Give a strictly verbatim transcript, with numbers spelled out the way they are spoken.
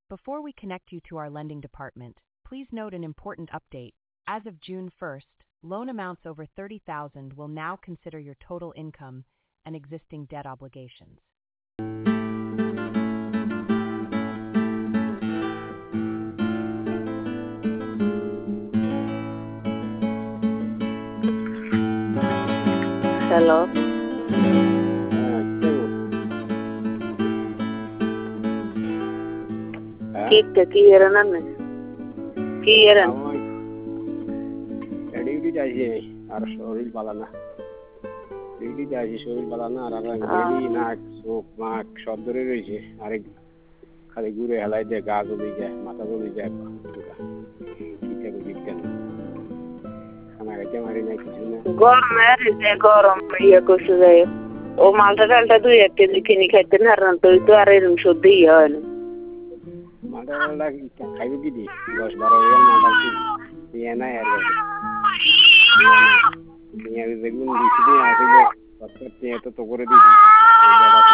Before we connect you to our lending department, please note an important update. As of June first, loan amounts over thirty thousand will now consider your total income and existing debt obligations. Hello. Kita kira nana. Kira. Ready jaise ar shoril balana. Ready jaise shoril balana ar ready nak sop mak shodore roise arek khali gure halai de ga goli ja mata goli ja kita ko dikkan khana gaite mari nai kichu na গরম এসে গরম ইয়ে করছে যাই ও মালটা ডালটা দুই এক কেজি কিনে খাইতে না রান তো তো আর এরকম সত্যি ইয়ে হয় না মালটা ডালটা খাইব কি দি দশ বারো রিয়াল মালটা কি ইয়ে না আর নিয়ে যেগুলো দিছি আসলে কত তো তো করে দিবি এই জায়গা